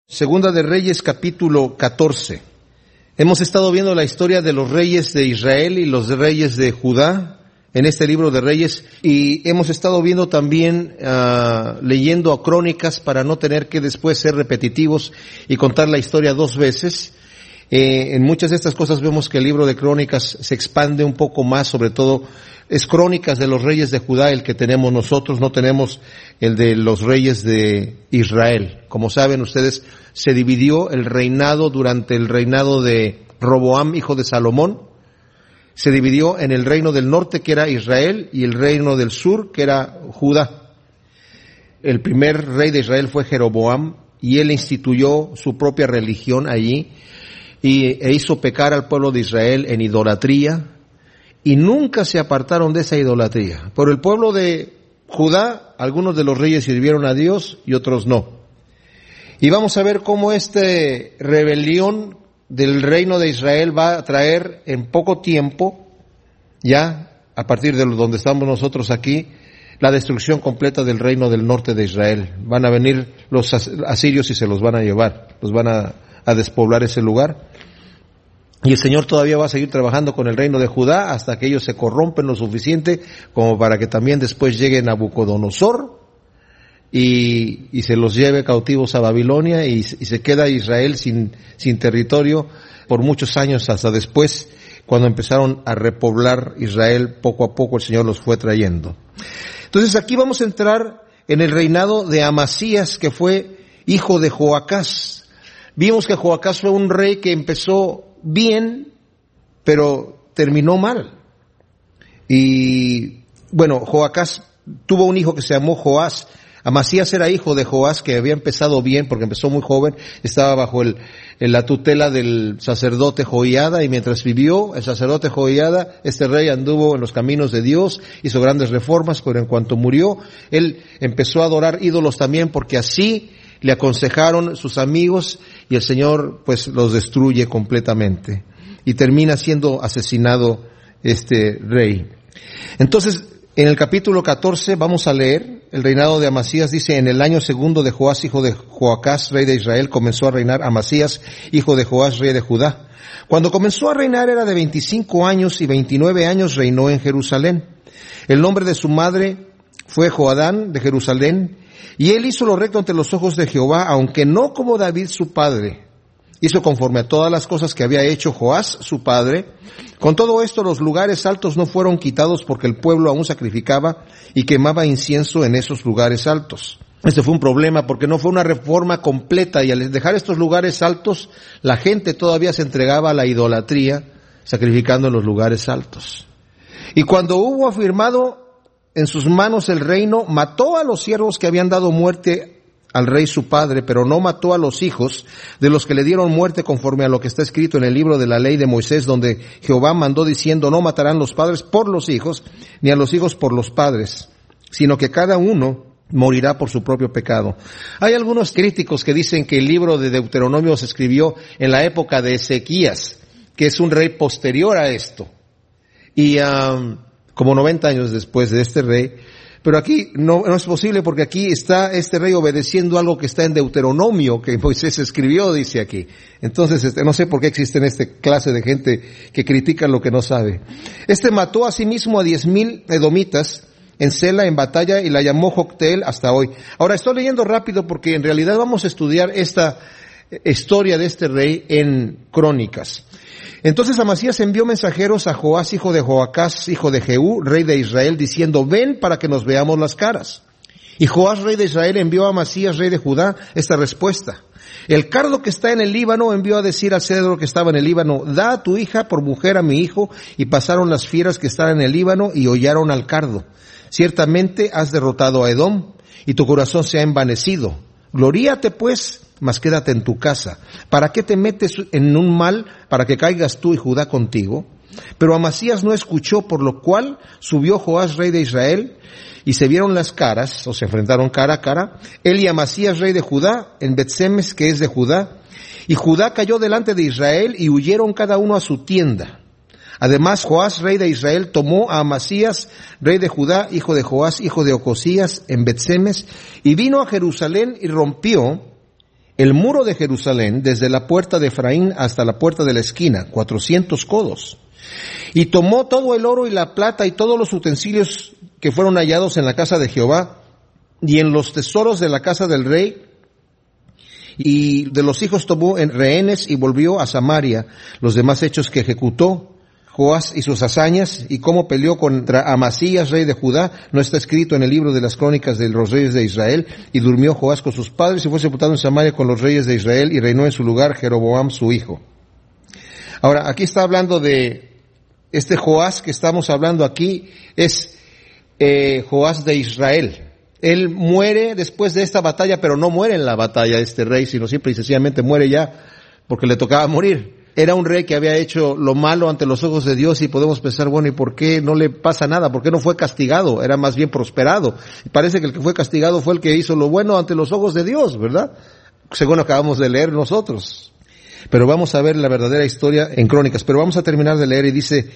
Segunda de Reyes, capítulo 14. Hemos estado viendo la historia de los reyes de Israel y los reyes de Judá en este libro de Reyes, y hemos estado viendo también, leyendo a Crónicas para no tener que después ser repetitivos y contar la historia dos veces. En muchas de estas cosas vemos que el libro de Crónicas se expande un poco más, sobre todo es Crónicas de los reyes de Judá el que tenemos nosotros, no tenemos el de los reyes de Israel. Como saben ustedes, se dividió el reinado durante el reinado de Roboam, hijo de Salomón. Se dividió en el reino del norte, que era Israel, y el reino del sur, que era Judá. El primer rey de Israel fue Jeroboam, y él instituyó su propia religión allí, e hizo pecar al pueblo de Israel en idolatría, y nunca se apartaron de esa idolatría. Por el pueblo de Judá, algunos de los reyes sirvieron a Dios y otros no. Y vamos a ver cómo esta rebelión del reino de Israel va a traer en poco tiempo, ya a partir de donde estamos nosotros aquí, la destrucción completa del reino del norte de Israel. Van a venir los asirios y se los van a llevar, los van a despoblar ese lugar. Y el Señor todavía va a seguir trabajando con el reino de Judá hasta que ellos se corrompen lo suficiente como para que también después llegue Nabucodonosor y se los lleve cautivos a Babilonia y se queda Israel sin territorio por muchos años, hasta después, cuando empezaron a repoblar Israel, poco a poco el Señor los fue trayendo. Entonces aquí vamos a entrar en el reinado de Amasías, que fue hijo de Joacás. Vimos que Joacás fue un rey que empezó bien, pero terminó mal. Y bueno, Joacás tuvo un hijo que se llamó Joás. Amasías era hijo de Joás, que había empezado bien porque empezó muy joven, estaba bajo la tutela del sacerdote Joiada, y mientras vivió el sacerdote Joiada, este rey anduvo en los caminos de Dios, hizo grandes reformas, pero en cuanto murió, él empezó a adorar ídolos también, porque así le aconsejaron sus amigos, y el Señor pues los destruye completamente. Y termina siendo asesinado este rey. Entonces, en el capítulo 14 vamos a leer el reinado de Amasías. Dice: en el año segundo de Joás, hijo de Joacás, rey de Israel, comenzó a reinar Amasías, hijo de Joás, rey de Judá. Cuando comenzó a reinar era de 25 años, y 29 años reinó en Jerusalén. El nombre de su madre fue Joadán de Jerusalén. Y él hizo lo recto ante los ojos de Jehová, aunque no como David su padre. Hizo conforme a todas las cosas que había hecho Joás su padre. Con todo esto los lugares altos no fueron quitados, porque el pueblo aún sacrificaba y quemaba incienso en esos lugares altos. Este fue un problema porque no fue una reforma completa, y al dejar estos lugares altos, la gente todavía se entregaba a la idolatría, sacrificando en los lugares altos. Y cuando hubo afirmado en sus manos el reino, mató a los siervos que habían dado muerte al rey su padre, pero no mató a los hijos de los que le dieron muerte, conforme a lo que está escrito en el libro de la ley de Moisés, donde Jehová mandó diciendo: no matarán los padres por los hijos, ni a los hijos por los padres, sino que cada uno morirá por su propio pecado. Hay algunos críticos que dicen que el libro de Deuteronomio se escribió en la época de Ezequías, que es un rey posterior a esto, y como 90 años después de este rey. Pero aquí no es posible, porque aquí está este rey obedeciendo algo que está en Deuteronomio, que Moisés escribió, dice aquí. Entonces, no sé por qué existen esta clase de gente que critica lo que no sabe. Mató a sí mismo a 10,000 edomitas en Sela, en batalla, y la llamó Jocteel hasta hoy. Ahora, estoy leyendo rápido porque en realidad vamos a estudiar esta historia de este rey en Crónicas. Entonces Amasías envió mensajeros a Joás, hijo de Joacás, hijo de Jehú, rey de Israel, diciendo: ven para que nos veamos las caras. Y Joás, rey de Israel, envió a Amasías, rey de Judá, esta respuesta: el cardo que está en el Líbano envió a decir al cedro que estaba en el Líbano: da a tu hija por mujer a mi hijo. Y pasaron las fieras que estaban en el Líbano y hollaron al cardo. Ciertamente has derrotado a Edom, y tu corazón se ha envanecido. Gloríate pues, mas quédate en tu casa. ¿Para qué te metes en un mal, para que caigas tú y Judá contigo? Pero Amasías no escuchó, por lo cual subió Joás, rey de Israel, y se vieron las caras, o se enfrentaron cara a cara, él y Amasías, rey de Judá, en Bet-Semes, que es de Judá. Y Judá cayó delante de Israel, y huyeron cada uno a su tienda. Además, Joás, rey de Israel, tomó a Amasías, rey de Judá, hijo de Joás, hijo de Ocosías, en Bet-Semes, y vino a Jerusalén y rompió el muro de Jerusalén desde la puerta de Efraín hasta la puerta de la esquina, 400 codos. Y tomó todo el oro y la plata y todos los utensilios que fueron hallados en la casa de Jehová y en los tesoros de la casa del rey, y de los hijos tomó en rehenes y volvió a Samaria. Los demás hechos que ejecutó Joás y sus hazañas, y cómo peleó contra Amasías, rey de Judá, no está escrito en el libro de las crónicas de los reyes de Israel. Y durmió Joás con sus padres y fue sepultado en Samaria con los reyes de Israel, y reinó en su lugar Jeroboam su hijo. Ahora, aquí está hablando de este Joás que estamos hablando aquí, es Joás de Israel. Él muere después de esta batalla, pero no muere en la batalla este rey, sino simple y sencillamente muere ya porque le tocaba morir. Era un rey que había hecho lo malo ante los ojos de Dios, y podemos pensar, bueno, ¿y por qué no le pasa nada? ¿Por qué no fue castigado? Era más bien prosperado. Y parece que el que fue castigado fue el que hizo lo bueno ante los ojos de Dios, ¿verdad? Según acabamos de leer nosotros. Pero vamos a ver la verdadera historia en Crónicas. Pero vamos a terminar de leer, y dice: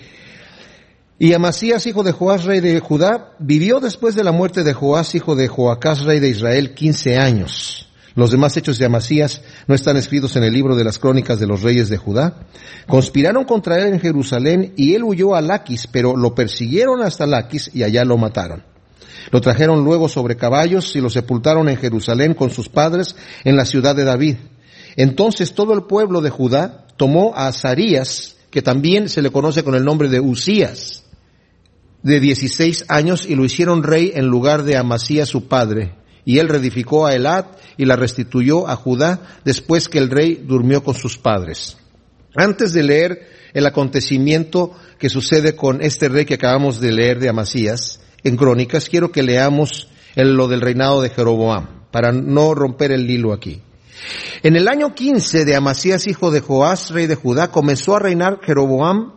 y Amasías, hijo de Joás, rey de Judá, vivió después de la muerte de Joás, hijo de Joacás, rey de Israel, 15 años. Los demás hechos de Amasías no están escritos en el libro de las crónicas de los reyes de Judá. Conspiraron contra él en Jerusalén, y él huyó a Laquis, pero lo persiguieron hasta Laquis y allá lo mataron. Lo trajeron luego sobre caballos y lo sepultaron en Jerusalén con sus padres en la ciudad de David. Entonces todo el pueblo de Judá tomó a Azarías, que también se le conoce con el nombre de Usías, de 16 años, y lo hicieron rey en lugar de Amasías su padre. Y él reedificó a Elat y la restituyó a Judá después que el rey durmió con sus padres. Antes de leer el acontecimiento que sucede con este rey que acabamos de leer de Amasías en Crónicas, quiero que leamos lo del reinado de Jeroboam, para no romper el hilo aquí. En el año 15 de Amasías, hijo de Joás, rey de Judá, comenzó a reinar Jeroboam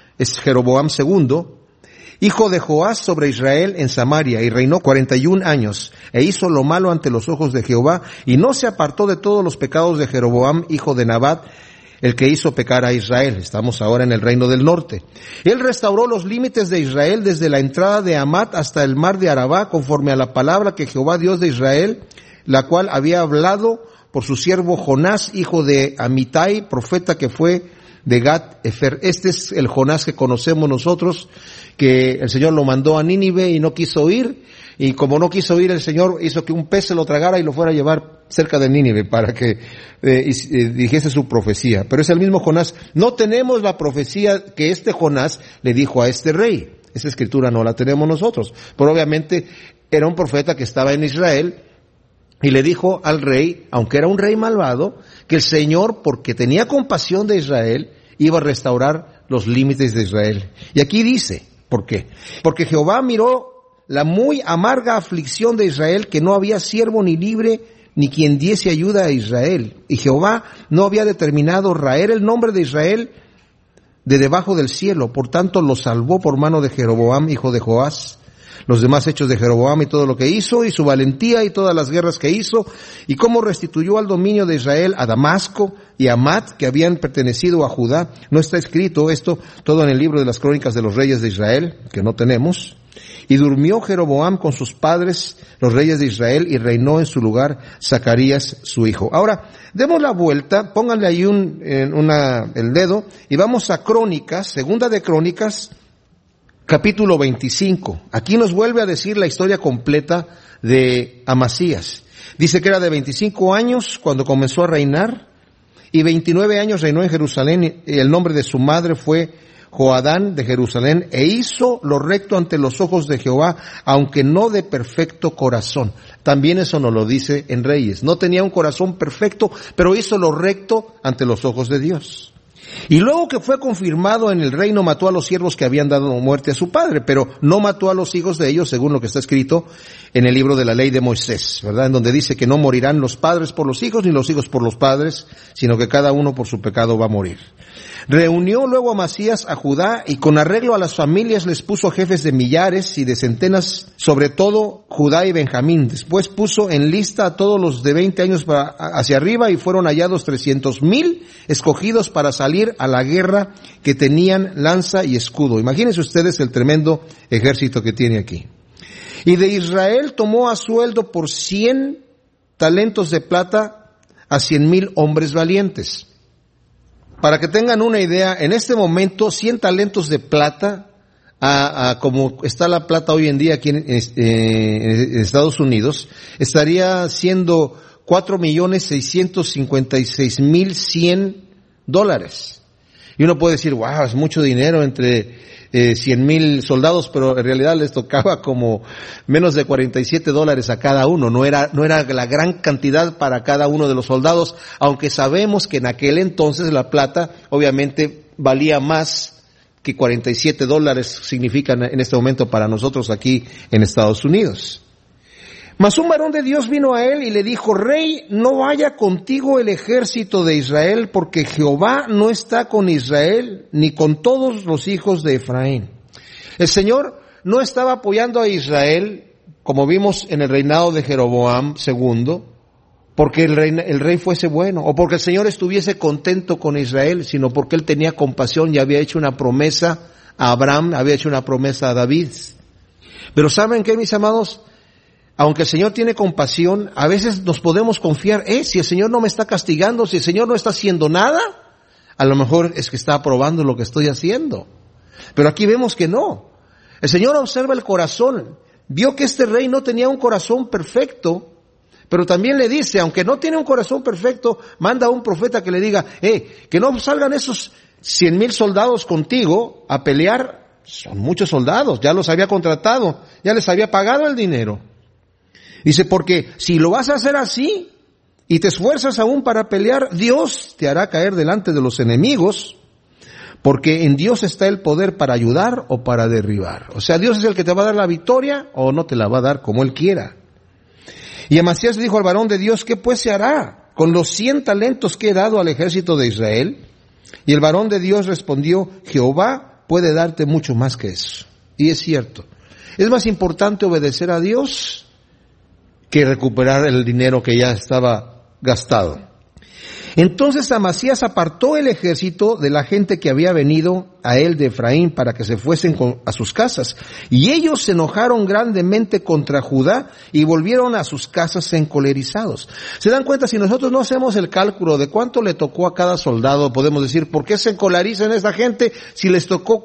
II, hijo de Joás, sobre Israel en Samaria, y reinó 41 años, e hizo lo malo ante los ojos de Jehová, y no se apartó de todos los pecados de Jeroboam, hijo de Nabat, el que hizo pecar a Israel. Estamos ahora en el reino del norte. Él restauró los límites de Israel desde la entrada de Hamat hasta el mar de Arabá, conforme a la palabra que Jehová, Dios de Israel, la cual había hablado por su siervo Jonás, hijo de Amitai, profeta que fue de Gat Efer. Este es el Jonás que conocemos nosotros, que el Señor lo mandó a Nínive y no quiso ir, y como no quiso ir, el Señor hizo que un pez se lo tragara y lo fuera a llevar cerca de Nínive para que dijese su profecía. Pero es el mismo Jonás. No tenemos la profecía que este Jonás le dijo a este rey. Esa escritura no la tenemos nosotros. Pero obviamente era un profeta que estaba en Israel, y le dijo al rey, aunque era un rey malvado, que el Señor, porque tenía compasión de Israel, iba a restaurar los límites de Israel. Y aquí dice, ¿por qué? Porque Jehová miró la muy amarga aflicción de Israel, que no había siervo ni libre, ni quien diese ayuda a Israel. Y Jehová no había determinado raer el nombre de Israel de debajo del cielo. Por tanto, lo salvó por mano de Jeroboam, hijo de Joás. Los demás hechos de Jeroboam y todo lo que hizo, y su valentía y todas las guerras que hizo, y cómo restituyó al dominio de Israel a Damasco y a Mat, que habían pertenecido a Judá. No está escrito esto todo en el libro de las crónicas de los reyes de Israel, que no tenemos. Y durmió Jeroboam con sus padres, los reyes de Israel, y reinó en su lugar Zacarías su hijo. Ahora, demos la vuelta, pónganle ahí el dedo, y vamos a Crónicas, segunda de Crónicas, capítulo 25. Aquí nos vuelve a decir la historia completa de Amasías. Dice que era de 25 años cuando comenzó a reinar, y 29 años reinó en Jerusalén, y el nombre de su madre fue Joadán de Jerusalén, e hizo lo recto ante los ojos de Jehová, aunque no de perfecto corazón. También eso nos lo dice en Reyes. No tenía un corazón perfecto, pero hizo lo recto ante los ojos de Dios. Y luego que fue confirmado en el reino, mató a los siervos que habían dado muerte a su padre, pero no mató a los hijos de ellos, según lo que está escrito en el libro de la ley de Moisés, ¿verdad? En donde dice que no morirán los padres por los hijos, ni los hijos por los padres, sino que cada uno por su pecado va a morir. Reunió luego Amasías a Judá, y con arreglo a las familias les puso jefes de millares y de centenas, sobre todo Judá y Benjamín. Después puso en lista a todos los de 20 años hacia arriba, y fueron hallados 300,000 escogidos para salir a la guerra, que tenían lanza y escudo. Imagínense ustedes el tremendo ejército que tiene aquí. Y de Israel tomó a sueldo por 100 talentos de plata a 100,000 hombres valientes. Para que tengan una idea, en este momento 100 talentos de plata, como está la plata hoy en día aquí en Estados Unidos, estaría siendo $4,656,100. Y uno puede decir, wow, es mucho dinero entre 100,000 soldados, pero en realidad les tocaba como menos de $47 a cada uno. No era la gran cantidad para cada uno de los soldados, aunque sabemos que en aquel entonces la plata obviamente valía más que $47 significan en este momento para nosotros aquí en Estados Unidos. Mas un varón de Dios vino a él y le dijo, Rey, no vaya contigo el ejército de Israel, porque Jehová no está con Israel, ni con todos los hijos de Efraín. El Señor no estaba apoyando a Israel, como vimos en el reinado de Jeroboam II, porque el rey fuese bueno, o porque el Señor estuviese contento con Israel, sino porque Él tenía compasión y había hecho una promesa a Abraham, había hecho una promesa a David. Pero ¿saben qué, mis amados? Aunque el Señor tiene compasión, a veces nos podemos confiar, si el Señor no me está castigando, si el Señor no está haciendo nada, a lo mejor es que está aprobando lo que estoy haciendo. Pero aquí vemos que no. El Señor observa el corazón, vio que este rey no tenía un corazón perfecto, pero también le dice, aunque no tiene un corazón perfecto, manda a un profeta que le diga, que no salgan esos 100,000 soldados contigo a pelear. Son muchos soldados, ya los había contratado, ya les había pagado el dinero. Dice, porque si lo vas a hacer así y te esfuerzas aún para pelear, Dios te hará caer delante de los enemigos, porque en Dios está el poder para ayudar o para derribar. O sea, Dios es el que te va a dar la victoria o no te la va a dar como Él quiera. Y Amasías dijo al varón de Dios, ¿qué pues se hará con los 100 talentos que he dado al ejército de Israel? Y el varón de Dios respondió, Jehová puede darte mucho más que eso. Y es cierto, es más importante obedecer a Dios que recuperar el dinero que ya estaba gastado. Entonces Amasías apartó el ejército de la gente que había venido a él de Efraín para que se fuesen a sus casas. Y ellos se enojaron grandemente contra Judá y volvieron a sus casas encolerizados. ¿Se dan cuenta? Si nosotros no hacemos el cálculo de cuánto le tocó a cada soldado, podemos decir, ¿por qué se encolerizan esta gente si les tocó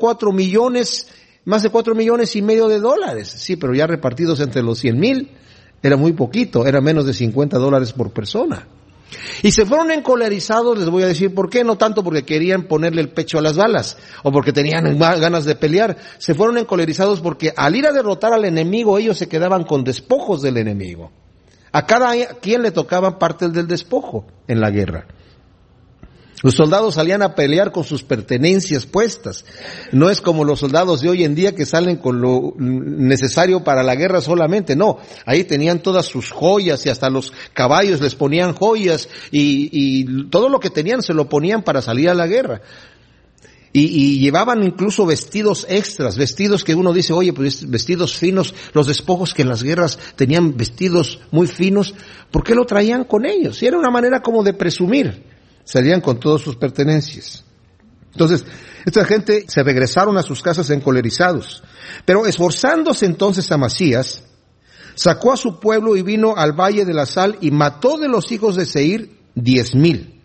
más de 4,5 millones de dólares? Sí, pero ya repartidos entre los 100,000. Era muy poquito, era menos de $50 por persona. Y se fueron encolerizados, les voy a decir por qué, no tanto porque querían ponerle el pecho a las balas, o porque tenían ganas de pelear. Se fueron encolerizados porque al ir a derrotar al enemigo, ellos se quedaban con despojos del enemigo. A cada quien le tocaba parte del despojo en la guerra. Los soldados salían a pelear con sus pertenencias puestas. No es como los soldados de hoy en día que salen con lo necesario para la guerra solamente. No, ahí tenían todas sus joyas y hasta los caballos les ponían joyas y todo lo que tenían se lo ponían para salir a la guerra. Y llevaban incluso vestidos extras, vestidos que uno dice, oye, pues vestidos finos, los despojos que en las guerras tenían vestidos muy finos, ¿por qué lo traían con ellos? Y era una manera como de presumir. Salían con todas sus pertenencias. Entonces, esta gente se regresaron a sus casas encolerizados. Pero esforzándose entonces Amasías, sacó a su pueblo y vino al valle de la Sal y mató de los hijos de Seir 10,000.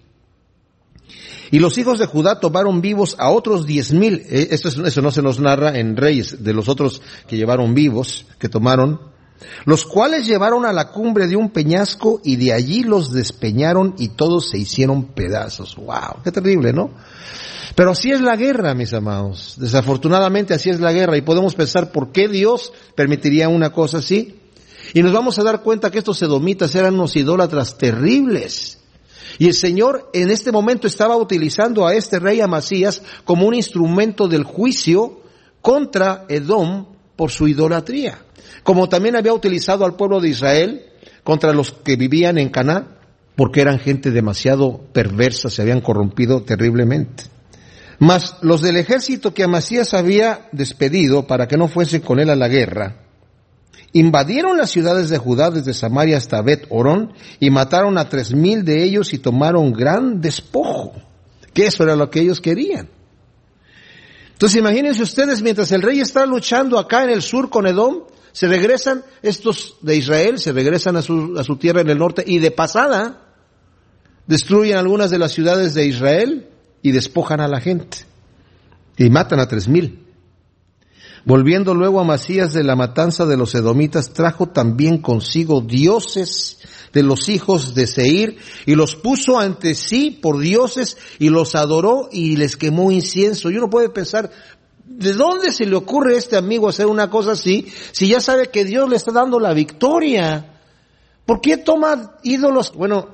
Y los hijos de Judá tomaron vivos a otros 10,000. Eso no se nos narra en Reyes, de los otros que llevaron vivos, que tomaron, los cuales llevaron a la cumbre de un peñasco y de allí los despeñaron y todos se hicieron pedazos. ¡Wow! ¡Qué terrible!, ¿no? Pero así es la guerra, mis amados. Desafortunadamente así es la guerra y podemos pensar por qué Dios permitiría una cosa así. Y nos vamos a dar cuenta que estos edomitas eran unos idólatras terribles. Y el Señor en este momento estaba utilizando a este rey Amasías como un instrumento del juicio contra Edom por su idolatría. Como también había utilizado al pueblo de Israel contra los que vivían en Canaán, porque eran gente demasiado perversa, se habían corrompido terriblemente. Mas los del ejército que Amasías había despedido para que no fuesen con él a la guerra, invadieron las ciudades de Judá desde Samaria hasta Bet-Horón y mataron a 3,000 de ellos y tomaron gran despojo, que eso era lo que ellos querían. Entonces imagínense ustedes, mientras el rey está luchando acá en el sur con Edom, se regresan estos de Israel, se regresan a su tierra en el norte y de pasada destruyen algunas de las ciudades de Israel y despojan a la gente y matan a 3,000. Volviendo luego Amasías de la matanza de los edomitas, trajo también consigo dioses de los hijos de Seir y los puso ante sí por dioses y los adoró y les quemó incienso. Y uno puede pensar, ¿de dónde se le ocurre a este amigo hacer una cosa así si ya sabe que Dios le está dando la victoria? ¿Por qué toma ídolos? Bueno,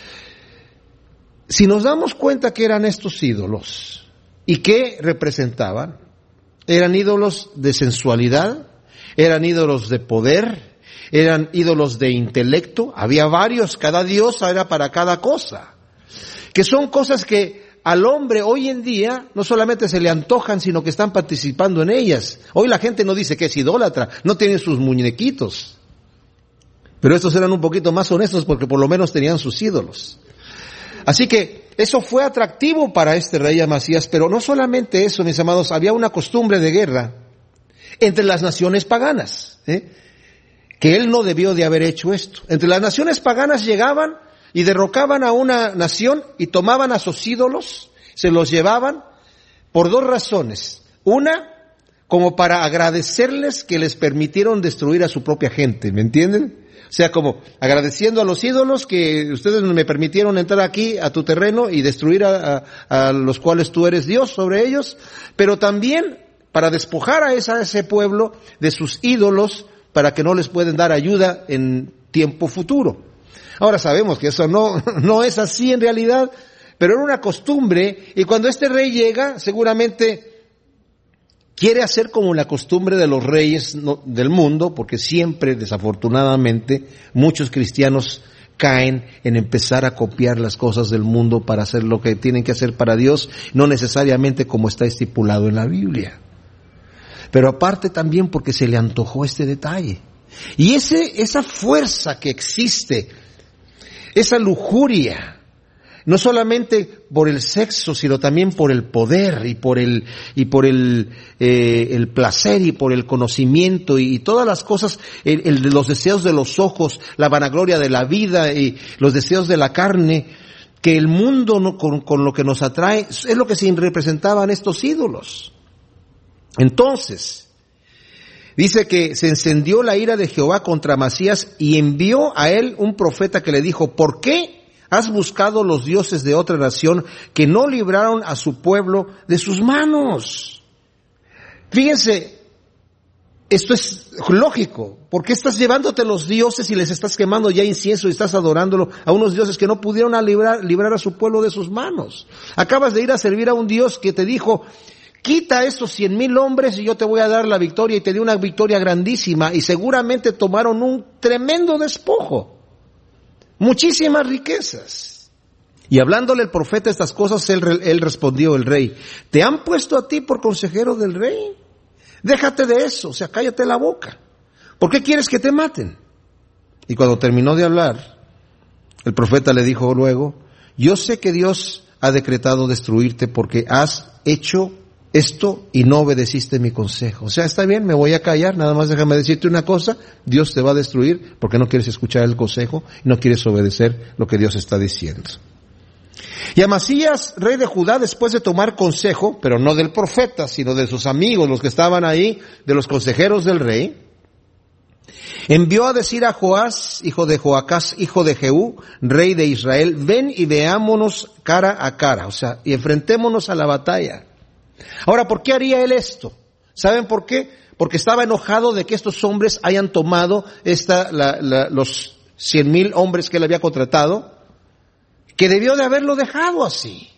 si nos damos cuenta que eran estos ídolos y qué representaban, eran ídolos de sensualidad, eran ídolos de poder, eran ídolos de intelecto, había varios, cada dios era para cada cosa, que son cosas que al hombre hoy en día no solamente se le antojan, sino que están participando en ellas. Hoy la gente no dice que es idólatra, no tiene sus muñequitos, pero estos eran un poquito más honestos porque por lo menos tenían sus ídolos. Así que eso fue atractivo para este rey Amasías, pero no solamente eso, mis amados, había una costumbre de guerra entre las naciones paganas, que él no debió de haber hecho esto. Entre las naciones paganas llegaban y derrocaban a una nación y tomaban a sus ídolos, se los llevaban por dos razones. Una, como para agradecerles que les permitieron destruir a su propia gente, ¿me entienden? O sea, como agradeciendo a los ídolos que ustedes me permitieron entrar aquí a tu terreno y destruir a los cuales tú eres Dios sobre ellos, pero también para despojar a ese pueblo de sus ídolos para que no les pueden dar ayuda en tiempo futuro. Ahora sabemos que eso no es así en realidad, pero era una costumbre, y cuando este rey llega, seguramente quiere hacer como la costumbre de los reyes del mundo, porque siempre, desafortunadamente, muchos cristianos caen en empezar a copiar las cosas del mundo para hacer lo que tienen que hacer para Dios, no necesariamente como está estipulado en la Biblia. Pero aparte también porque se le antojó este detalle. Y esa fuerza que existe, esa lujuria, no solamente por el sexo, sino también por el poder y por el placer y por el conocimiento y todas las cosas, los deseos de los ojos, la vanagloria de la vida y los deseos de la carne, que el mundo con lo que nos atrae, es lo que se representaban estos ídolos. Entonces, dice que se encendió la ira de Jehová contra Amasías y envió a él un profeta que le dijo, ¿por qué has buscado los dioses de otra nación que no libraron a su pueblo de sus manos? Fíjense, esto es lógico. ¿Por qué estás llevándote los dioses y les estás quemando ya incienso y estás adorándolo a unos dioses que no pudieron librar a su pueblo de sus manos? Acabas de ir a servir a un Dios que te dijo, quita estos 100,000 hombres y yo te voy a dar la victoria, y te dio una victoria grandísima, y seguramente tomaron un tremendo despojo. Muchísimas riquezas. Y hablándole el profeta estas cosas, él respondió, el rey, ¿te han puesto a ti por consejero del rey? Déjate de eso, o sea, cállate la boca. ¿Por qué quieres que te maten? Y cuando terminó de hablar, el profeta le dijo luego, yo sé que Dios ha decretado destruirte porque has hecho esto y no obedeciste mi consejo. O sea, está bien, me voy a callar, nada más déjame decirte una cosa, Dios te va a destruir porque no quieres escuchar el consejo y no quieres obedecer lo que Dios está diciendo. Y Amasías, rey de Judá, después de tomar consejo, pero no del profeta, sino de sus amigos, los que estaban ahí, de los consejeros del rey, envió a decir a Joás, hijo de Joacás, hijo de Jehú, rey de Israel, ven y veámonos cara a cara, o sea, y enfrentémonos a la batalla. Ahora, ¿por qué haría él esto? ¿Saben por qué? Porque estaba enojado de que estos hombres hayan tomado los 100,000 hombres que él había contratado, que debió de haberlo dejado así,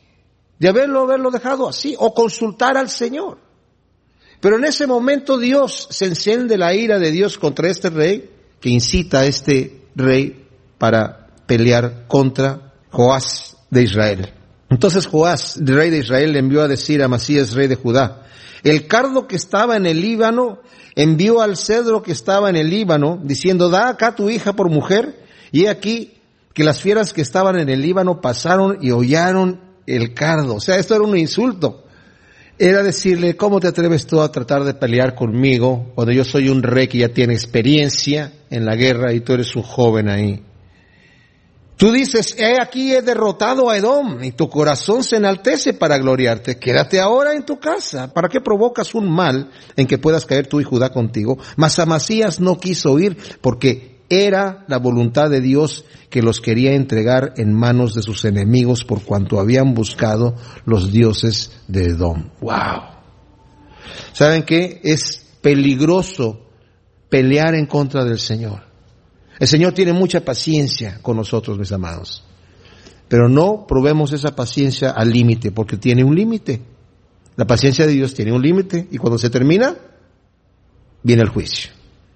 o consultar al Señor. Pero en ese momento Dios se enciende la ira de Dios contra este rey, que incita a este rey para pelear contra Joás de Israel. Entonces Joás, rey de Israel, le envió a decir a Amasías, rey de Judá, el cardo que estaba en el Líbano envió al cedro que estaba en el Líbano, diciendo, da acá tu hija por mujer, y he aquí que las fieras que estaban en el Líbano pasaron y hollaron el cardo. O sea, esto era un insulto. Era decirle, ¿cómo te atreves tú a tratar de pelear conmigo cuando yo soy un rey que ya tiene experiencia en la guerra y tú eres un joven ahí? Tú dices, aquí he derrotado a Edom, y tu corazón se enaltece para gloriarte. Quédate ahora en tu casa. ¿Para qué provocas un mal en que puedas caer tú y Judá contigo? Mas Amasías no quiso ir, porque era la voluntad de Dios que los quería entregar en manos de sus enemigos, por cuanto habían buscado los dioses de Edom. ¡Wow! ¿Saben qué? Es peligroso pelear en contra del Señor. El Señor tiene mucha paciencia con nosotros, mis amados. Pero no probemos esa paciencia al límite, porque tiene un límite. La paciencia de Dios tiene un límite, y cuando se termina, viene el juicio.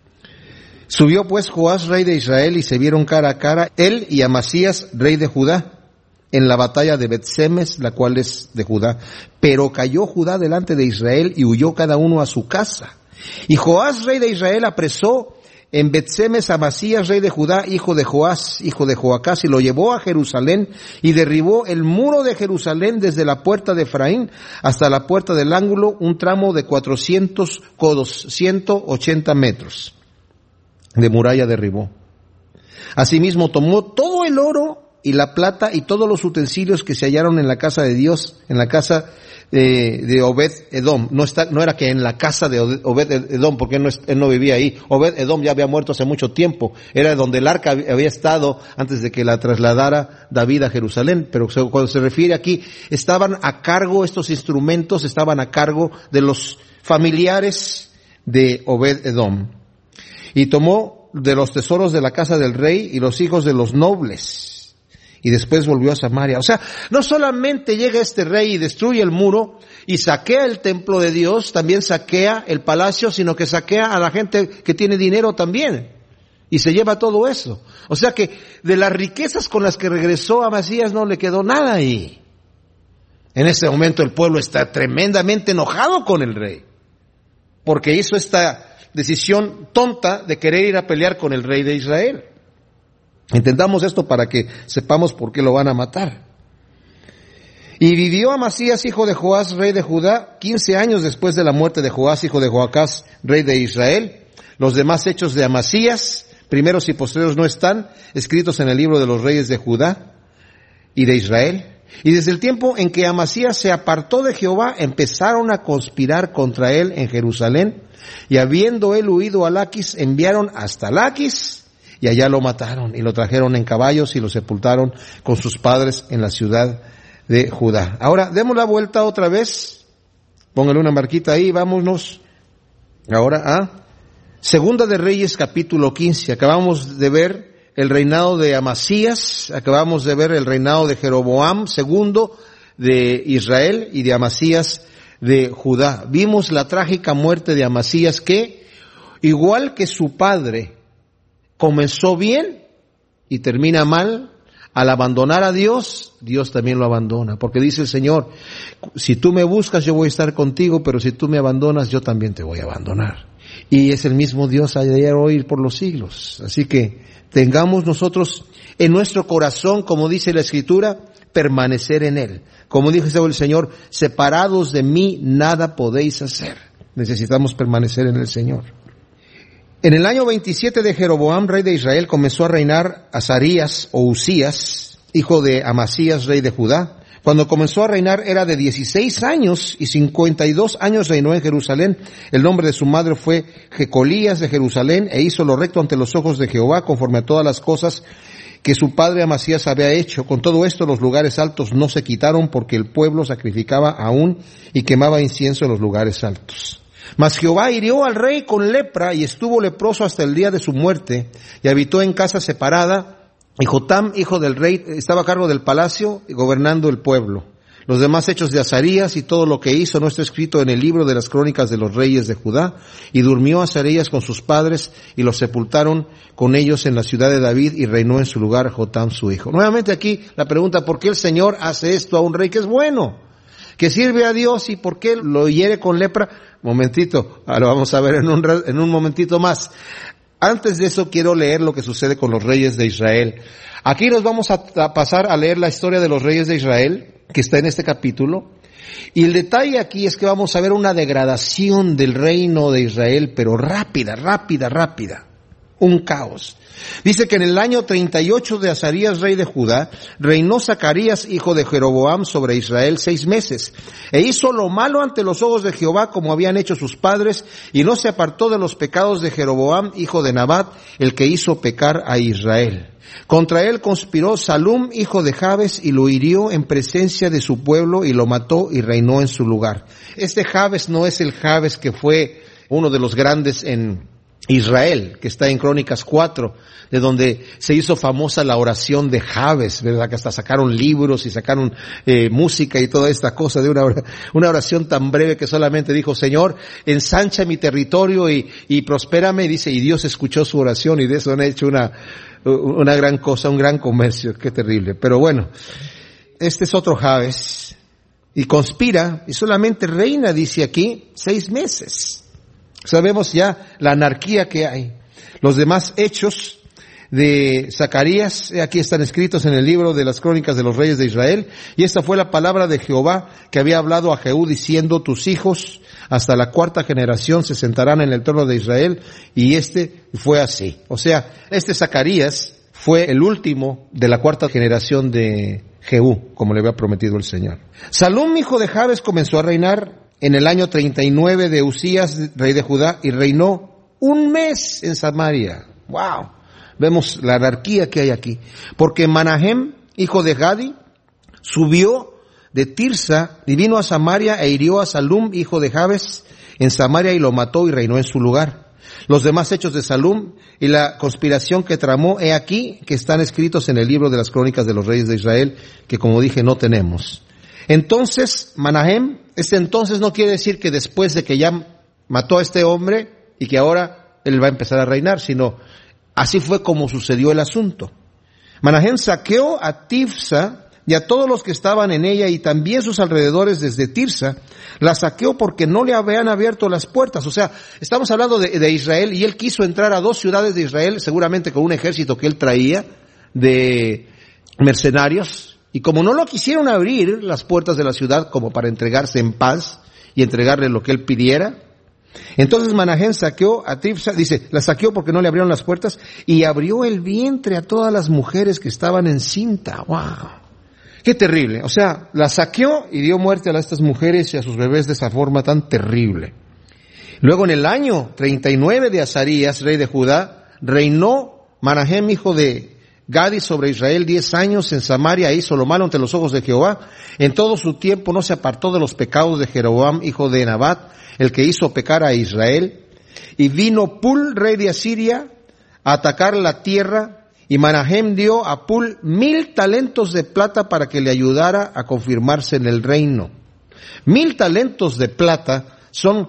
Subió pues Joás, rey de Israel, y se vieron cara a cara, él y Amasías, rey de Judá, en la batalla de Bet-Semes, la cual es de Judá. Pero cayó Judá delante de Israel, y huyó cada uno a su casa. Y Joás, rey de Israel, apresó en Bet-Semes a Amasías, rey de Judá, hijo de Joás, hijo de Joacás, y lo llevó a Jerusalén, y derribó el muro de Jerusalén desde la puerta de Efraín hasta la puerta del ángulo, un tramo de 400 codos, 180 metros de muralla derribó. Asimismo tomó todo el oro y la plata y todos los utensilios que se hallaron en la casa de Dios, en la casa de Obed-Edom. No era que en la casa de Obed-Edom, porque él no vivía ahí. Obed-Edom ya había muerto hace mucho tiempo. Era donde el arca había estado antes de que la trasladara David a Jerusalén. Pero cuando se refiere aquí, estaban a cargo, estos instrumentos estaban a cargo de los familiares de Obed-Edom. Y tomó de los tesoros de la casa del rey y los hijos de los nobles. Y después volvió a Samaria. O sea, no solamente llega este rey y destruye el muro y saquea el templo de Dios, también saquea el palacio, sino que saquea a la gente que tiene dinero también. Y se lleva todo eso. O sea que de las riquezas con las que regresó Amasías no le quedó nada ahí. En ese momento el pueblo está tremendamente enojado con el rey, porque hizo esta decisión tonta de querer ir a pelear con el rey de Israel. Entendamos esto para que sepamos por qué lo van a matar. Y vivió Amasías, hijo de Joás, rey de Judá, 15 años después de la muerte de Joás, hijo de Joacás, rey de Israel. Los demás hechos de Amasías, primeros y postreros, no están escritos en el libro de los reyes de Judá y de Israel. Y desde el tiempo en que Amasías se apartó de Jehová, empezaron a conspirar contra él en Jerusalén. Y habiendo él huido a Laquis, enviaron hasta Laquis, y allá lo mataron, y lo trajeron en caballos, y lo sepultaron con sus padres en la ciudad de Judá. Ahora, demos la vuelta otra vez, póngale una marquita ahí, vámonos ahora a Segunda de Reyes, capítulo 15. Acabamos de ver el reinado de Amasías, acabamos de ver el reinado de Jeroboam segundo de Israel, y de Amasías de Judá. Vimos la trágica muerte de Amasías, que, igual que su padre, comenzó bien y termina mal. Al abandonar a Dios, Dios también lo abandona, porque dice el Señor, si tú me buscas yo voy a estar contigo, pero si tú me abandonas yo también te voy a abandonar. Y es el mismo Dios ayer, hoy y por los siglos. Así que tengamos nosotros en nuestro corazón, como dice la Escritura, permanecer en Él. Como dijo el Señor, separados de mí nada podéis hacer. Necesitamos permanecer en el Señor. En el año 27 de Jeroboam, rey de Israel, comenzó a reinar Azarías o Usías, hijo de Amasías, rey de Judá. Cuando comenzó a reinar era de 16 años y 52 años reinó en Jerusalén. El nombre de su madre fue Jecolías de Jerusalén, e hizo lo recto ante los ojos de Jehová, conforme a todas las cosas que su padre Amasías había hecho. Con todo esto los lugares altos no se quitaron, porque el pueblo sacrificaba aún y quemaba incienso en los lugares altos. Mas Jehová hirió al rey con lepra, y estuvo leproso hasta el día de su muerte, y habitó en casa separada, y Jotam, hijo del rey, estaba a cargo del palacio, gobernando el pueblo. Los demás hechos de Azarías y todo lo que hizo no está escrito en el libro de las crónicas de los reyes de Judá. Y durmió Azarías con sus padres, y los sepultaron con ellos en la ciudad de David, y reinó en su lugar Jotam su hijo. Nuevamente aquí la pregunta, ¿por qué el Señor hace esto a un rey que es bueno, que sirve a Dios, y por qué lo hiere con lepra? Momentito, lo vamos a ver en un momentito más. Antes de eso quiero leer lo que sucede con los reyes de Israel. Aquí nos vamos a pasar a leer la historia de los reyes de Israel, que está en este capítulo. Y el detalle aquí es que vamos a ver una degradación del reino de Israel, pero rápida. un caos. Dice que en el año 38 de Azarías, rey de Judá, reinó Zacarías, hijo de Jeroboam, sobre Israel 6 meses. E hizo lo malo ante los ojos de Jehová, como habían hecho sus padres, y no se apartó de los pecados de Jeroboam, hijo de Nabat, el que hizo pecar a Israel. Contra él conspiró Salum, hijo de Jabes, y lo hirió en presencia de su pueblo, y lo mató y reinó en su lugar. Este Jabes no es el Jabes que fue uno de los grandes en Israel, que está en Crónicas 4, de donde se hizo famosa la oración de Jabes, ¿verdad? Que hasta sacaron libros y sacaron música y toda esta cosa de una oración tan breve que solamente dijo: Señor, ensancha mi territorio y prospérame, dice, y Dios escuchó su oración, y de eso han hecho una gran cosa, un gran comercio. Qué terrible. Pero bueno, este es otro Jabes, y conspira, y solamente reina, dice aquí, 6 meses. Sabemos ya la anarquía que hay. Los demás hechos de Zacarías, aquí están escritos en el libro de las Crónicas de los Reyes de Israel, y esta fue la palabra de Jehová que había hablado a Jehú diciendo: tus hijos hasta la 4ª generación se sentarán en el trono de Israel, y fue así. O sea, Zacarías fue el último de la 4ª generación de Jehú, como le había prometido el Señor. Salum, hijo de Jabes, comenzó a reinar en el año 39 de Usías, rey de Judá, y reinó 1 mes en Samaria. ¡Wow! Vemos la anarquía que hay aquí. Porque Manahem, hijo de Gadi, subió de Tirsa y vino a Samaria e hirió a Salum, hijo de Jabes, en Samaria, y lo mató y reinó en su lugar. Los demás hechos de Salum y la conspiración que tramó, he aquí, que están escritos en el libro de las Crónicas de los Reyes de Israel, que como dije no tenemos. Entonces, Manahem, entonces no quiere decir que después de que ya mató a este hombre y que ahora él va a empezar a reinar, sino así fue como sucedió el asunto. Manahem saqueó a Tifsa y a todos los que estaban en ella, y también sus alrededores desde Tirsa. La saqueó porque no le habían abierto las puertas. O sea, estamos hablando de Israel, y él quiso entrar a 2 ciudades de Israel, seguramente con un ejército que él traía de mercenarios. Y como no lo quisieron abrir las puertas de la ciudad como para entregarse en paz y entregarle lo que él pidiera, entonces Manahem saqueó a Tifsa, dice, la saqueó porque no le abrieron las puertas, y abrió el vientre a todas las mujeres que estaban encinta. ¡Wow! ¡Qué terrible! O sea, la saqueó y dio muerte a estas mujeres y a sus bebés de esa forma tan terrible. Luego, en el año 39 de Azarías, rey de Judá, reinó Manahem, hijo de Gadi, sobre Israel 10 años en Samaria, hizo lo malo ante los ojos de Jehová. En todo su tiempo no se apartó de los pecados de Jeroboam, hijo de Nabat, el que hizo pecar a Israel. Y vino Pul, rey de Asiria, a atacar la tierra, y Manahem dio a Pul 1000 talentos de plata para que le ayudara a confirmarse en el reino. 1000 talentos de plata son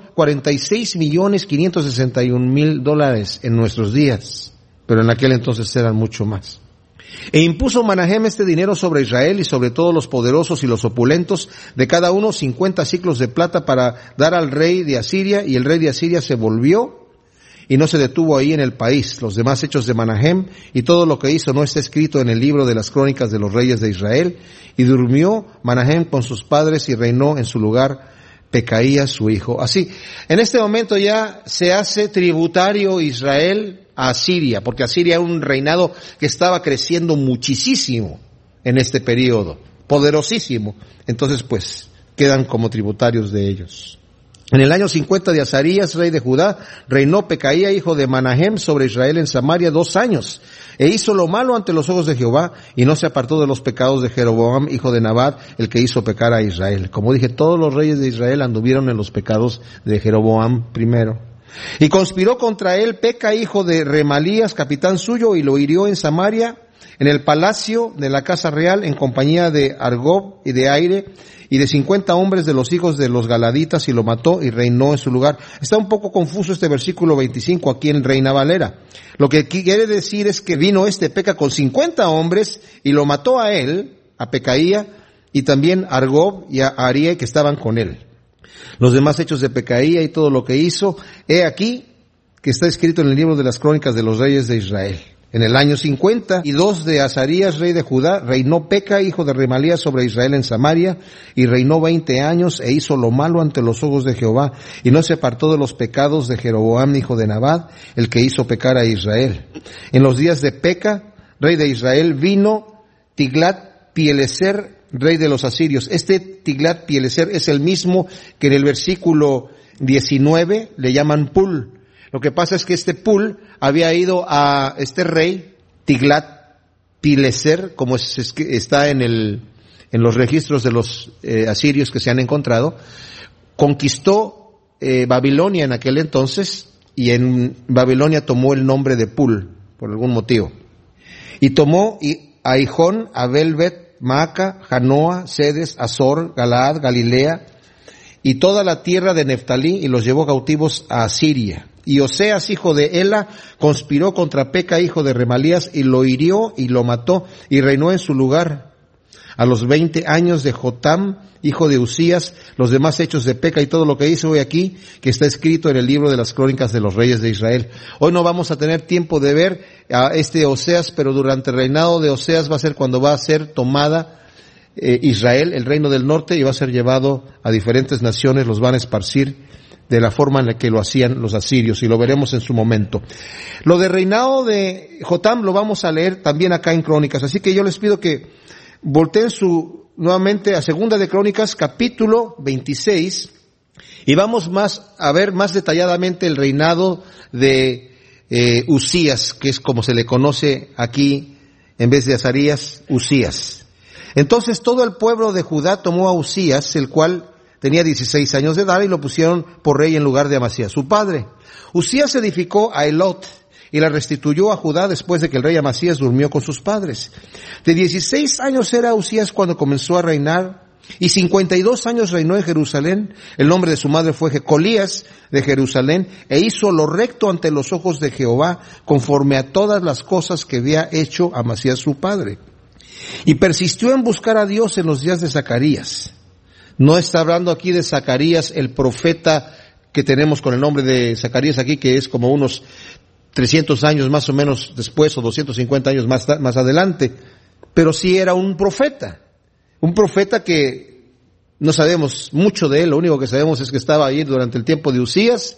$46,561,000 en nuestros días, pero en aquel entonces eran mucho más. E impuso Manahem este dinero sobre Israel y sobre todos los poderosos y los opulentos, de cada uno 50 siclos de plata, para dar al rey de Asiria, y el rey de Asiria se volvió y no se detuvo ahí en el país. Los demás hechos de Manahem y todo lo que hizo no está escrito en el libro de las Crónicas de los Reyes de Israel. Y durmió Manahem con sus padres y reinó en su lugar Pecaías su hijo. Así, en este momento ya se hace tributario Israel a Asiria, porque Asiria era un reinado que estaba creciendo muchísimo en este periodo, poderosísimo. Entonces, pues, quedan como tributarios de ellos. En el año 50 de Azarías, rey de Judá, reinó Pecaía, hijo de Manahem, sobre Israel en Samaria 2 años. E hizo lo malo ante los ojos de Jehová, y no se apartó de los pecados de Jeroboam, hijo de Nabat, el que hizo pecar a Israel. Como dije, todos los reyes de Israel anduvieron en los pecados de Jeroboam primero. Y conspiró contra él Peca, hijo de Remalías, capitán suyo, y lo hirió en Samaria, en el palacio de la casa real, en compañía de Argob y de Aire, y de 50 hombres de los hijos de los Galaditas, y lo mató y reinó en su lugar. Está un poco confuso este versículo 25 aquí en Reina Valera. Lo que quiere decir es que vino este Peca con 50 hombres y lo mató a él, a Pecaía, y también a Argob y a Arie, que estaban con él. Los demás hechos de Pecaía y todo lo que hizo, he aquí que está escrito en el libro de las Crónicas de los Reyes de Israel. En el año 52 de Azarías, rey de Judá, reinó Peca, hijo de Remalías, sobre Israel en Samaria, y reinó 20 años, e hizo lo malo ante los ojos de Jehová, y no se apartó de los pecados de Jeroboam, hijo de Nabat, el que hizo pecar a Israel. En los días de Peca, rey de Israel, vino Tiglat-Pileser, rey de los asirios. Este Tiglat-Pileser es el mismo que en el versículo 19 le llaman Pul. Lo que pasa es que este Pul había ido a este rey, Tiglat-Pileser, como está en los registros de los asirios que se han encontrado, conquistó Babilonia en aquel entonces, y en Babilonia tomó el nombre de Pul, por algún motivo. Y tomó a Hijón, a Belbet, Maaca, Janoa, Sedes, Azor, Galaad, Galilea, y toda la tierra de Neftalí, y los llevó cautivos a Asiria. Y Oseas, hijo de Ela, conspiró contra Peca, hijo de Remalías, y lo hirió y lo mató, y reinó en su lugar. A los 20 años de Jotam, hijo de Usías, los demás hechos de Peca y todo lo que hizo hoy aquí, que está escrito en el libro de las crónicas de los reyes de Israel. Hoy no vamos a tener tiempo de ver a este Oseas, pero durante el reinado de Oseas va a ser cuando va a ser tomada Israel, el reino del norte, y va a ser llevado a diferentes naciones, los van a esparcir de la forma en la que lo hacían los asirios, y lo veremos en su momento. Lo de reinado de Jotam lo vamos a leer también acá en Crónicas, así que yo les pido que volteen nuevamente a Segunda de Crónicas, capítulo 26, y vamos a ver más detalladamente el reinado de Usías, que es como se le conoce aquí, en vez de Azarías, Usías. Entonces todo el pueblo de Judá tomó a Usías, el cual tenía 16 años de edad, y lo pusieron por rey en lugar de Amasías, su padre. Usías edificó a Elot y la restituyó a Judá después de que el rey Amasías durmió con sus padres. De 16 años era Usías cuando comenzó a reinar, y 52 años reinó en Jerusalén. El nombre de su madre fue Jecolías de Jerusalén, e hizo lo recto ante los ojos de Jehová, conforme a todas las cosas que había hecho Amasías su padre. Y persistió en buscar a Dios en los días de Zacarías. No está hablando aquí de Zacarías, el profeta que tenemos con el nombre de Zacarías aquí, que es como unos 300 años más o menos después, o 250 años más adelante, pero sí era un profeta que no sabemos mucho de él. Lo único que sabemos es que estaba ahí durante el tiempo de Usías,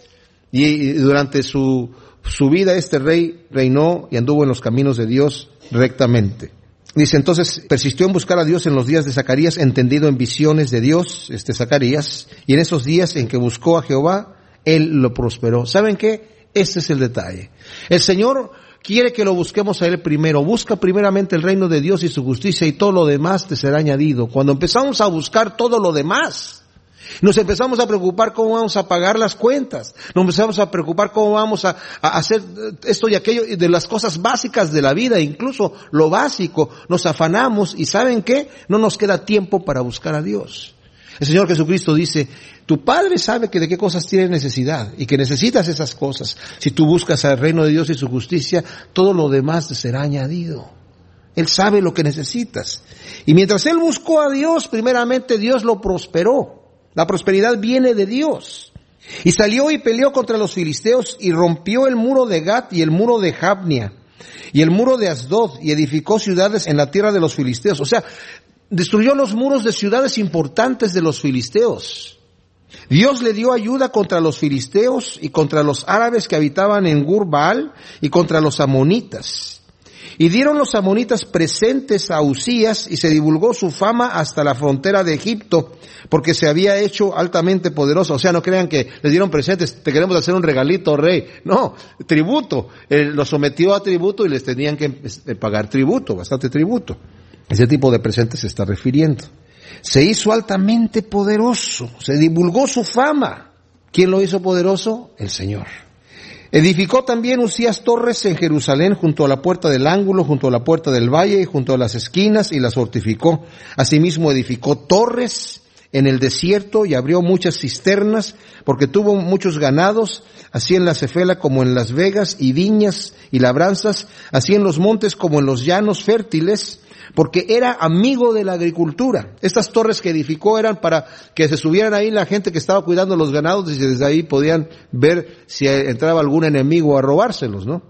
y durante su vida este rey reinó y anduvo en los caminos de Dios rectamente. Dice, entonces persistió en buscar a Dios en los días de Zacarías, entendido en visiones de Dios, Zacarías, y en esos días en que buscó a Jehová, él lo prosperó. ¿Saben qué? Este es el detalle. El Señor quiere que lo busquemos a Él primero. Busca primeramente el reino de Dios y su justicia, y todo lo demás te será añadido. Cuando empezamos a buscar todo lo demás, nos empezamos a preocupar cómo vamos a pagar las cuentas, nos empezamos a preocupar cómo vamos a hacer esto y aquello, de las cosas básicas de la vida, incluso lo básico, nos afanamos, y ¿saben qué? No nos queda tiempo para buscar a Dios. El Señor Jesucristo dice, tu Padre sabe que de qué cosas tienes necesidad, y que necesitas esas cosas. Si tú buscas al reino de Dios y su justicia, todo lo demás te será añadido. Él sabe lo que necesitas. Y mientras él buscó a Dios, primeramente Dios lo prosperó. La prosperidad viene de Dios. Y salió y peleó contra los filisteos, y rompió el muro de Gat y el muro de Jabnia y el muro de Asdod, y edificó ciudades en la tierra de los filisteos. O sea, destruyó los muros de ciudades importantes de los filisteos. Dios le dio ayuda contra los filisteos y contra los árabes que habitaban en Gur-Baal y contra los amonitas. Y dieron los amonitas presentes a Usías, y se divulgó su fama hasta la frontera de Egipto, porque se había hecho altamente poderoso. O sea, no crean que les dieron presentes, te queremos hacer un regalito, rey. No, tributo. Los sometió a tributo y les tenían que pagar tributo, bastante tributo. Ese tipo de presentes se está refiriendo. Se hizo altamente poderoso, se divulgó su fama. ¿Quién lo hizo poderoso? El Señor. Edificó también Usías torres en Jerusalén, junto a la puerta del ángulo, junto a la puerta del valle y junto a las esquinas, y las fortificó. Asimismo edificó torres en el desierto y abrió muchas cisternas, porque tuvo muchos ganados, así en la Cefela como en las vegas, y viñas y labranzas, así en los montes como en los llanos fértiles, porque era amigo de la agricultura. Estas torres que edificó eran para que se subieran ahí la gente que estaba cuidando los ganados, y desde ahí podían ver si entraba algún enemigo a robárselos, ¿no?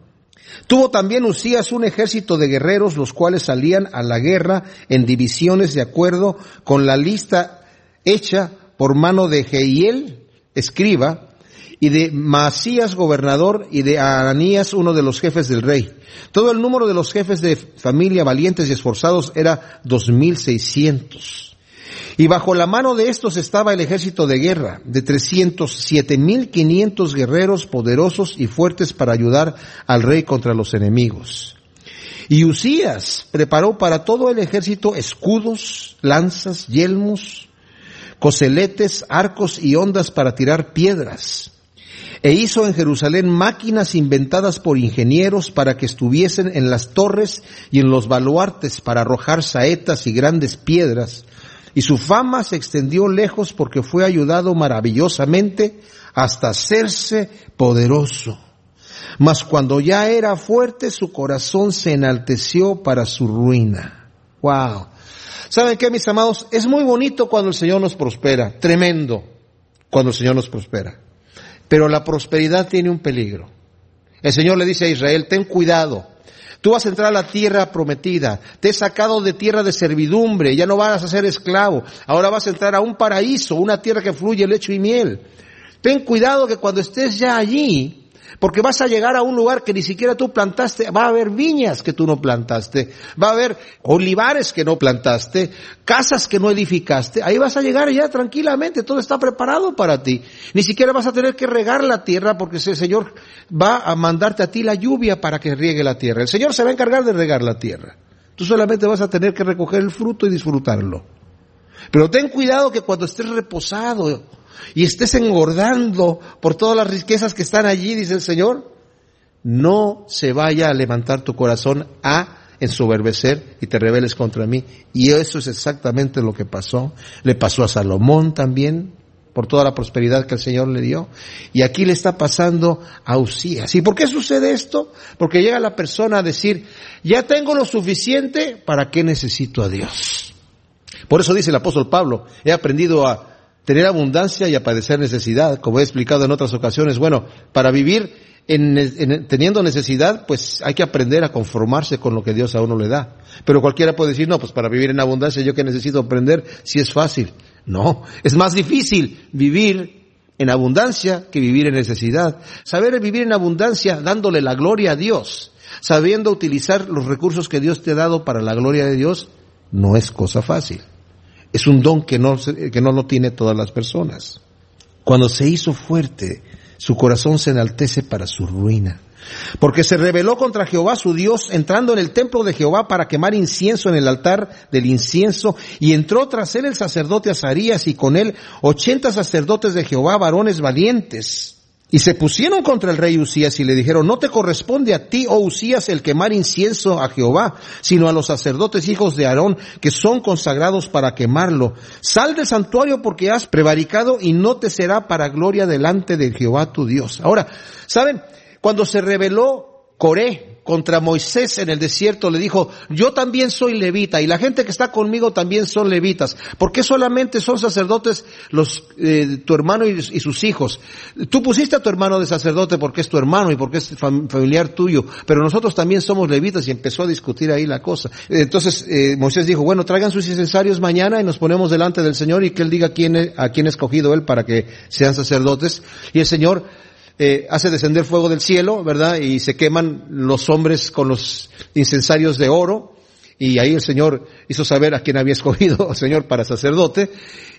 Tuvo también Uzías un ejército de guerreros, los cuales salían a la guerra en divisiones de acuerdo con la lista hecha por mano de Jehiel, escriba, y de Maasías, gobernador, y de Ananías, uno de los jefes del rey. Todo el número de los jefes de familia valientes y esforzados era 2,600. Y bajo la mano de estos estaba el ejército de guerra, de 307,500 guerreros poderosos y fuertes para ayudar al rey contra los enemigos. Y Uzías preparó para todo el ejército escudos, lanzas, yelmos, coseletes, arcos y hondas para tirar piedras. E hizo en Jerusalén máquinas inventadas por ingenieros para que estuviesen en las torres y en los baluartes para arrojar saetas y grandes piedras. Y su fama se extendió lejos porque fue ayudado maravillosamente hasta hacerse poderoso. Mas cuando ya era fuerte, su corazón se enalteció para su ruina. Wow. ¿Saben qué, mis amados? Es muy bonito cuando el Señor nos prospera. Tremendo cuando el Señor nos prospera. Pero la prosperidad tiene un peligro. El Señor le dice a Israel, ten cuidado. Tú vas a entrar a la tierra prometida. Te he sacado de tierra de servidumbre. Ya no vas a ser esclavo. Ahora vas a entrar a un paraíso, una tierra que fluye leche y miel. Ten cuidado que cuando estés ya allí, porque vas a llegar a un lugar que ni siquiera tú plantaste, va a haber viñas que tú no plantaste, va a haber olivares que no plantaste, casas que no edificaste, ahí vas a llegar ya tranquilamente, todo está preparado para ti. Ni siquiera vas a tener que regar la tierra porque el Señor va a mandarte a ti la lluvia para que riegue la tierra. El Señor se va a encargar de regar la tierra. Tú solamente vas a tener que recoger el fruto y disfrutarlo. Pero ten cuidado que cuando estés reposado y estés engordando por todas las riquezas que están allí, dice el Señor, no se vaya a levantar tu corazón a ensoberbecer y te rebeles contra mí. Y eso es exactamente lo que pasó. Le pasó a Salomón también, por toda la prosperidad que el Señor le dio. Y aquí le está pasando a Uzías. ¿Y por qué sucede esto? Porque llega la persona a decir, ya tengo lo suficiente, ¿para qué necesito a Dios? Por eso dice el apóstol Pablo, he aprendido a tener abundancia y a padecer necesidad, como he explicado en otras ocasiones. Bueno, para vivir teniendo necesidad, pues hay que aprender a conformarse con lo que Dios a uno le da. Pero cualquiera puede decir, no, pues para vivir en abundancia yo que necesito aprender, si es fácil. No, es más difícil vivir en abundancia que vivir en necesidad. Saber vivir en abundancia dándole la gloria a Dios, sabiendo utilizar los recursos que Dios te ha dado para la gloria de Dios, no es cosa fácil. Es un don que no lo tiene todas las personas. Cuando se hizo fuerte, su corazón se enaltece para su ruina. Porque se rebeló contra Jehová su Dios, entrando en el templo de Jehová para quemar incienso en el altar del incienso, y entró tras él el sacerdote Azarías, y con él 80 sacerdotes de Jehová, varones valientes. Y se pusieron contra el rey Uzías y le dijeron, no te corresponde a ti, oh Uzías, el quemar incienso a Jehová, sino a los sacerdotes hijos de Aarón, que son consagrados para quemarlo. Sal del santuario porque has prevaricado y no te será para gloria delante de Jehová tu Dios. Ahora, ¿saben? Cuando se rebeló Coré contra Moisés en el desierto, le dijo, yo también soy levita y la gente que está conmigo también son levitas. ¿Por qué solamente son sacerdotes tu hermano y sus hijos? Tú pusiste a tu hermano de sacerdote porque es tu hermano y porque es familiar tuyo, pero nosotros también somos levitas, y empezó a discutir ahí la cosa. Entonces Moisés dijo, bueno, traigan sus incensarios mañana y nos ponemos delante del Señor y que Él diga a quién ha escogido Él para que sean sacerdotes. Y el Señor hace descender fuego del cielo, ¿verdad? Y se queman los hombres con los incensarios de oro. Y ahí el Señor hizo saber a quién había escogido el Señor para sacerdote.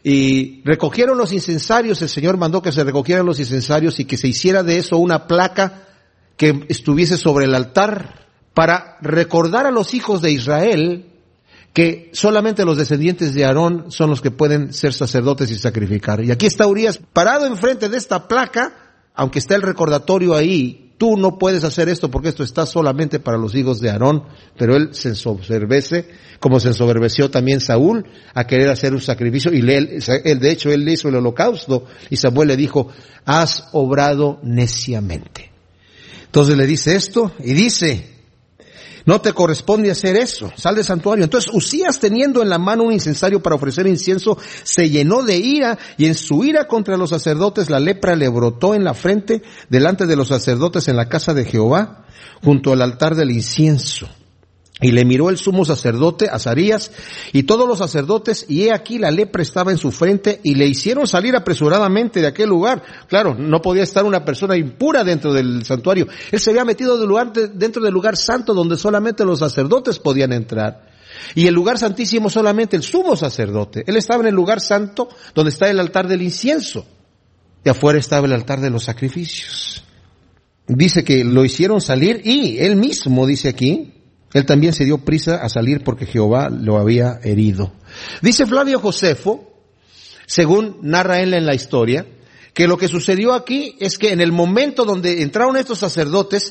Y recogieron los incensarios, el Señor mandó que se recogieran los incensarios y que se hiciera de eso una placa que estuviese sobre el altar para recordar a los hijos de Israel que solamente los descendientes de Aarón son los que pueden ser sacerdotes y sacrificar. Y aquí está Urías parado enfrente de esta placa. Aunque está el recordatorio ahí, tú no puedes hacer esto porque esto está solamente para los hijos de Aarón, pero él se ensoberbece, como se ensoberbeció también Saúl a querer hacer un sacrificio, y de hecho él le hizo el holocausto, y Samuel le dijo, has obrado neciamente. Entonces le dice esto, y dice, No te corresponde hacer eso, sal del santuario. Entonces Uzías, teniendo en la mano un incensario para ofrecer incienso, se llenó de ira, y en su ira contra los sacerdotes la lepra le brotó en la frente delante de los sacerdotes en la casa de Jehová, junto al altar del incienso. Y le miró el sumo sacerdote Azarías y todos los sacerdotes, y he aquí la lepra estaba en su frente, y le hicieron salir apresuradamente de aquel lugar. Claro, no podía estar una persona impura dentro del santuario. Él se había metido dentro del lugar santo, donde solamente los sacerdotes podían entrar. Y el lugar santísimo solamente el sumo sacerdote. Él estaba en el lugar santo, donde está el altar del incienso. Y afuera estaba el altar de los sacrificios. Dice que lo hicieron salir, y él mismo, dice aquí, él también se dio prisa a salir porque Jehová lo había herido. Dice Flavio Josefo, según narra él en la historia, que lo que sucedió aquí es que en el momento donde entraron estos sacerdotes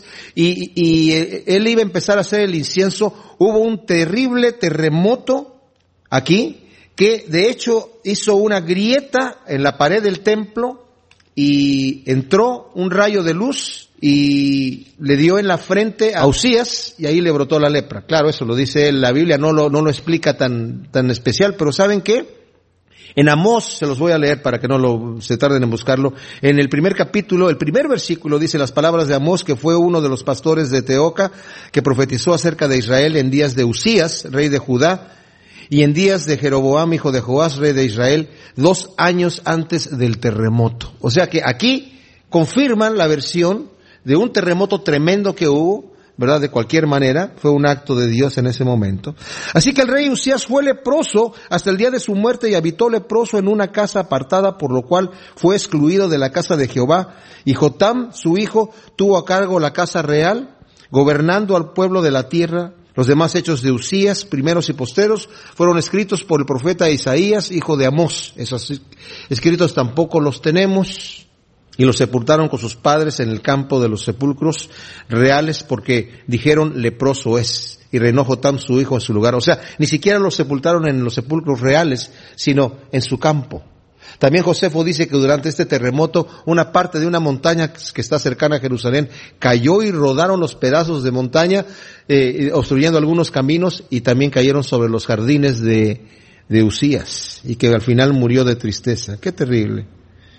y él iba a empezar a hacer el incienso, hubo un terrible terremoto aquí, que de hecho hizo una grieta en la pared del templo, y entró un rayo de luz y le dio en la frente a Uzías, y ahí le brotó la lepra. Claro, eso lo dice la Biblia, no lo explica tan especial, pero ¿saben qué? En Amós, se los voy a leer para que se tarden en buscarlo. En el primer capítulo, el primer versículo dice las palabras de Amós, que fue uno de los pastores de Teoca, que profetizó acerca de Israel en días de Uzías, rey de Judá, y en días de Jeroboam, hijo de Joás, rey de Israel, 2 años antes del terremoto. O sea que aquí confirman la versión de un terremoto tremendo que hubo, ¿verdad? De cualquier manera, fue un acto de Dios en ese momento. Así que el rey Uzías fue leproso hasta el día de su muerte, y habitó leproso en una casa apartada, por lo cual fue excluido de la casa de Jehová. Y Jotam, su hijo, tuvo a cargo la casa real, gobernando al pueblo de la tierra. Los demás hechos de Uzías, primeros y posteros, fueron escritos por el profeta Isaías, hijo de Amós. Esos escritos tampoco los tenemos. Y los sepultaron con sus padres en el campo de los sepulcros reales, porque dijeron, leproso es. Y reinó Jotam su hijo en su lugar. O sea, ni siquiera los sepultaron en los sepulcros reales, sino en su campo. También Josefo dice que durante este terremoto, una parte de una montaña que está cercana a Jerusalén cayó, y rodaron los pedazos de montaña, obstruyendo algunos caminos, y también cayeron sobre los jardines de Uzías, y que al final murió de tristeza. Qué terrible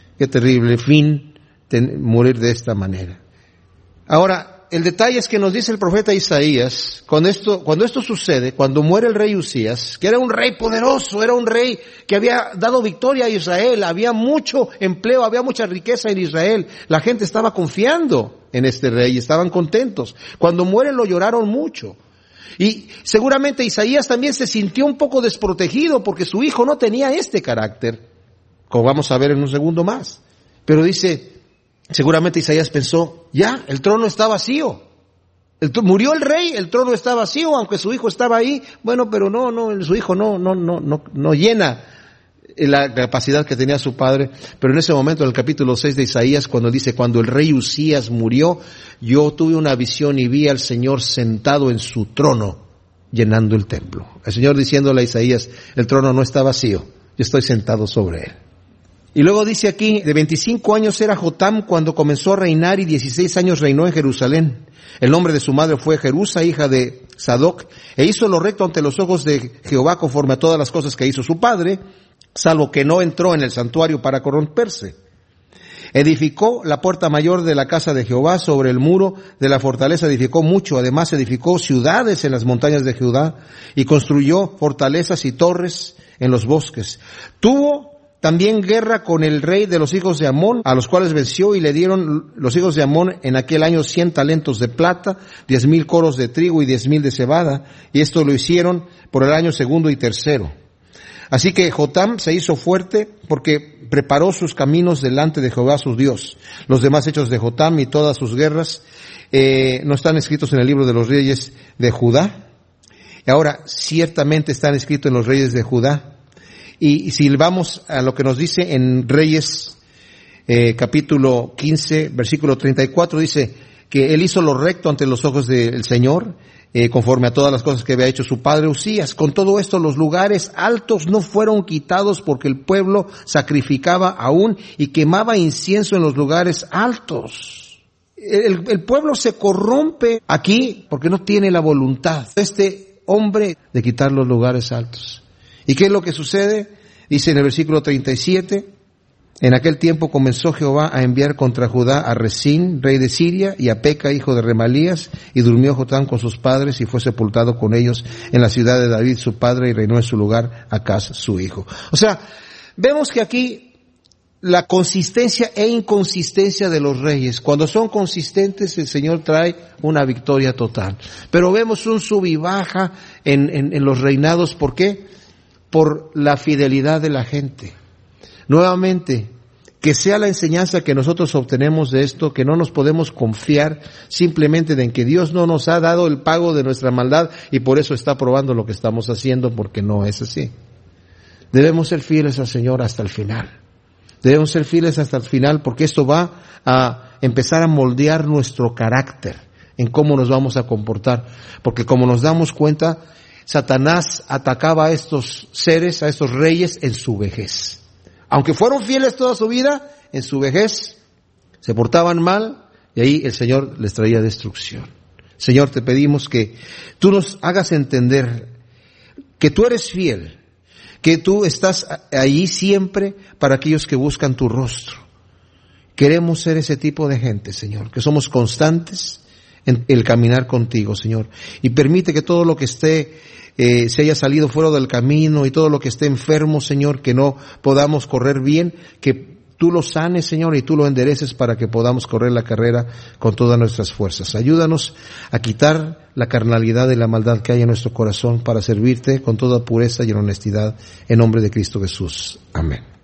fin morir de esta manera. Ahora, el detalle es que nos dice el profeta Isaías, cuando esto sucede, cuando muere el rey Uzías, que era un rey poderoso, era un rey que había dado victoria a Israel, había mucho empleo, había mucha riqueza en Israel, la gente estaba confiando en este rey y estaban contentos. Cuando muere lo lloraron mucho. Y seguramente Isaías también se sintió un poco desprotegido, porque su hijo no tenía este carácter, como vamos a ver en un segundo más. Pero dice, seguramente Isaías pensó, ya, el trono está vacío. Murió el rey, el trono está vacío, aunque su hijo estaba ahí. Bueno, pero su hijo no llena la capacidad que tenía su padre. Pero en ese momento, en el capítulo 6 de Isaías, cuando dice, cuando el rey Uzías murió, yo tuve una visión y vi al Señor sentado en su trono, llenando el templo. El Señor diciéndole a Isaías, el trono no está vacío, yo estoy sentado sobre él. Y luego dice aquí, de 25 años era Jotam cuando comenzó a reinar, y 16 años reinó en Jerusalén. El nombre de su madre fue Jerusa, hija de Sadoc, e hizo lo recto ante los ojos de Jehová, conforme a todas las cosas que hizo su padre, salvo que no entró en el santuario para corromperse. Edificó la puerta mayor de la casa de Jehová, sobre el muro de la fortaleza edificó mucho. Además edificó ciudades en las montañas de Judá, y construyó fortalezas y torres en los bosques. Tuvo también guerra con el rey de los hijos de Amón, a los cuales venció, y le dieron los hijos de Amón en aquel año 100 talentos de plata, 10,000 coros de trigo y 10,000 de cebada, y esto lo hicieron por el año 2 y 3. Así que Jotam se hizo fuerte porque preparó sus caminos delante de Jehová su Dios. Los demás hechos de Jotam y todas sus guerras no están escritos en el libro de los reyes de Judá. Y ahora ciertamente están escritos en los reyes de Judá. Y si vamos a lo que nos dice en Reyes capítulo 15, versículo 34, dice que él hizo lo recto ante los ojos del Señor, conforme a todas las cosas que había hecho su padre Uzías. Con todo esto, los lugares altos no fueron quitados, porque el pueblo sacrificaba aún y quemaba incienso en los lugares altos. El pueblo se corrompe aquí porque no tiene la voluntad, este hombre, de quitar los lugares altos. ¿Y qué es lo que sucede? Dice en el versículo 37, en aquel tiempo comenzó Jehová a enviar contra Judá a Rezín, rey de Siria, y a Peca, hijo de Remalías, y durmió Jotam con sus padres, y fue sepultado con ellos en la ciudad de David su padre, y reinó en su lugar Acaz su hijo. O sea, vemos que aquí la consistencia e inconsistencia de los reyes. Cuando son consistentes, el Señor trae una victoria total. Pero vemos un sub y baja en los reinados. ¿Por qué? Por la fidelidad de la gente. Nuevamente, que sea la enseñanza que nosotros obtenemos de esto, que no nos podemos confiar simplemente en que Dios no nos ha dado el pago de nuestra maldad y por eso está probando lo que estamos haciendo, porque no es así. Debemos ser fieles al Señor hasta el final. Debemos ser fieles hasta el final, porque esto va a empezar a moldear nuestro carácter en cómo nos vamos a comportar. Porque como nos damos cuenta, Satanás atacaba a estos seres, a estos reyes en su vejez. Aunque fueron fieles toda su vida, en su vejez se portaban mal y ahí el Señor les traía destrucción. Señor, te pedimos que tú nos hagas entender que tú eres fiel, que tú estás ahí siempre para aquellos que buscan tu rostro. Queremos ser ese tipo de gente, Señor, que somos constantes en el caminar contigo, Señor. Y permite que todo lo que se haya salido fuera del camino y todo lo que esté enfermo, Señor, que no podamos correr bien, que tú lo sanes, Señor, y tú lo endereces para que podamos correr la carrera con todas nuestras fuerzas. Ayúdanos a quitar la carnalidad y la maldad que hay en nuestro corazón para servirte con toda pureza y honestidad, en nombre de Cristo Jesús. Amén.